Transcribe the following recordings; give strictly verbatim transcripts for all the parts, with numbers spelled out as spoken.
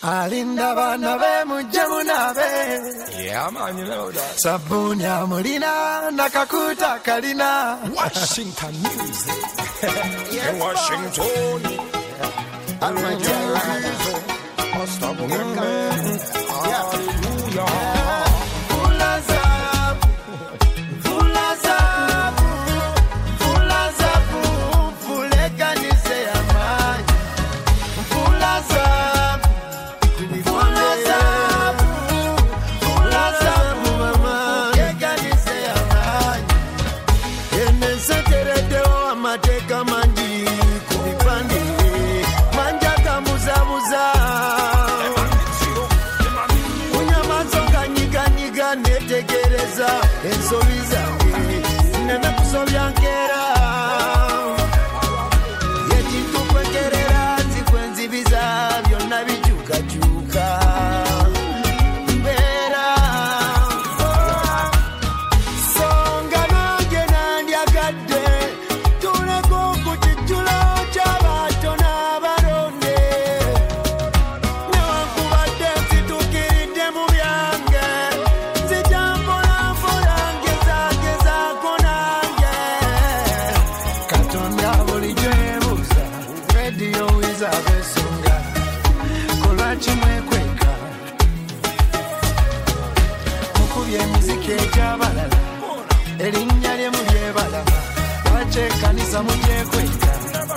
Alinda bana be mujje munabe. Yeah, man, you know that. Sabuni amulina nakakuta kalina. Washington music. Yes, in Washington. I'm my dear. Hallelujah. Mateka manji kubipande manja kamuza muza unyamazoga nyiga nyiga netegereza ensobi zange neme kusobya nkera yekintu kwegerera zikwenzibiza byonna bijukajuka mbera songa nange nandyagadde Jabalala, elinya lye mulyebalama, wachekanisa mulyekweka.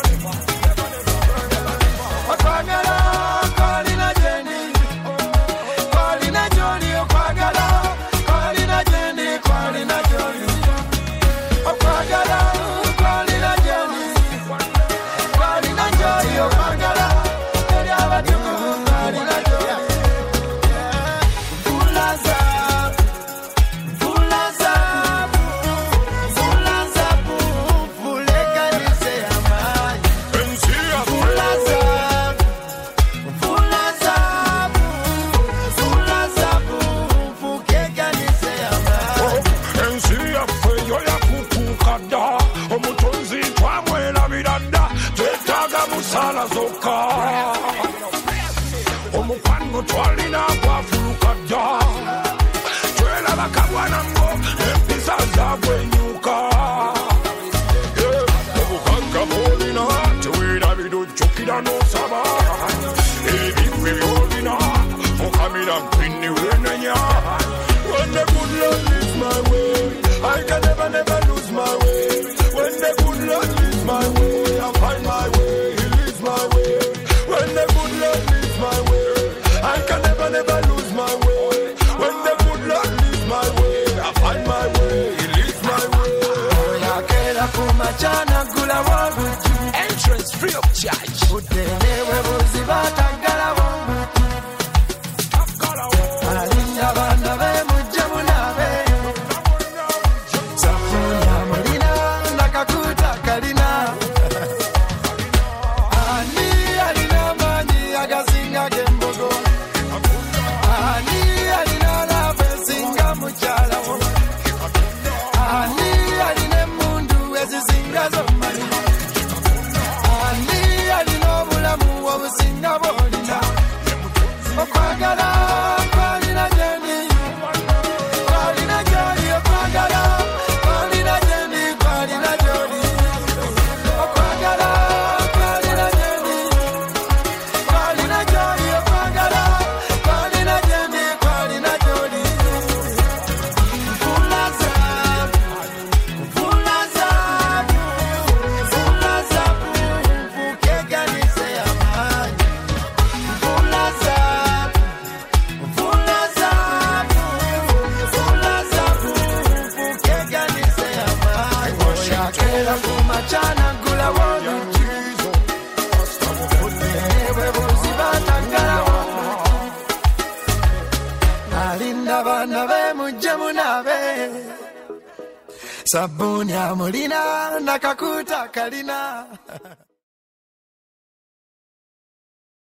Okwagala, kolina jendi, kolina joli, okwagala, kolina jendi, kolina joli. Okwagala, kolina jendi, kolina joli, okwagala, eri abatuku, kolina joli. Ulaza. Sala zoka omukwano twalina gwafulukadda twera bakabwana ngo empisa zabwenyuka obugagga bwolina tewera bidojjukira n'osaba ebigwe byolina mukamira mpini wenenya. When the good Lord leads my way, I can never never lose my way. When the good Lord leads my way, I find my way. When the good Lord leads my way, I can never, never lose my way. When the good Lord leads my way, I find my way. He leads my way. Oyakera kumachana gula wabutu. Entrance free of charge. Utelewe buzibata gala wabutu. Alinda bana be mujje munabe. Sabuni amulina nakakuta kalina. Alinda bana be mujje munabe. Sabuni amulina nakakuta kalina.